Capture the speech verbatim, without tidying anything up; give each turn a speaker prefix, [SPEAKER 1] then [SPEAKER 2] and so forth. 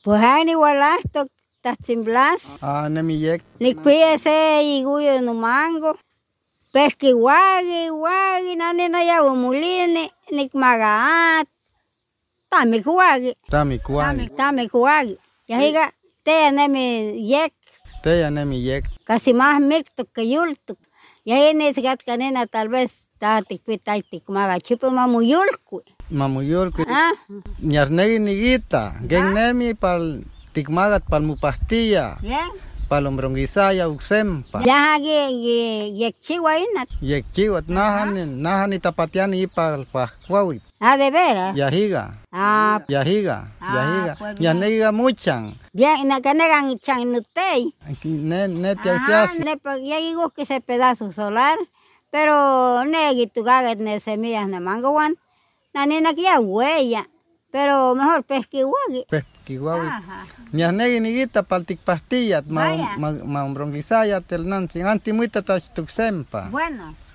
[SPEAKER 1] Pues hay ni igualasto, Tastin Blas.
[SPEAKER 2] Ah, nemiyek.
[SPEAKER 1] Ni cuíese y guyo no mango. Pesque guagi, guagi, nani no ya mulini, ni magaat. Tami guagi.
[SPEAKER 2] Tami kuagi.
[SPEAKER 1] Tami guagi. Ya higa, te nemi yek.
[SPEAKER 2] Te ya nemiyek.
[SPEAKER 1] Casi más mixto que yulto. Y ahí en ese gat canena tal vez tati cuita y maga chupo mamuyulco.
[SPEAKER 2] Mamuyulco.
[SPEAKER 1] Ah.
[SPEAKER 2] Ñarnegi niguita. Gen nemi pal tikmagat pal mupastilla.
[SPEAKER 1] Bien.
[SPEAKER 2] Pal ombronguisaya uxempa.
[SPEAKER 1] Ya ge yek chihuahua inat.
[SPEAKER 2] Yek chihuat nahani nahani tapatiani ipal pascuawi.
[SPEAKER 1] Ah, de veras.
[SPEAKER 2] Yahiga.
[SPEAKER 1] Ah.
[SPEAKER 2] Yahiga.
[SPEAKER 1] Ah,
[SPEAKER 2] Yahiga.
[SPEAKER 1] pues
[SPEAKER 2] Ñarnegiga muchan.
[SPEAKER 1] Bien, na canegan chan nutei.
[SPEAKER 2] Ne ne te
[SPEAKER 1] Ah, ne pa ya digo que ese pedazo solar, pero negi tu gaga ne semillas ne mangowan. Na nena que ya huella, pero mejor pesquihuagi.
[SPEAKER 2] Pesquihuagi. Ñarnegi niguita pal tikpastillat ma ma ombronguisaya tel nansi anti muita tachtuxempa.
[SPEAKER 1] Bueno.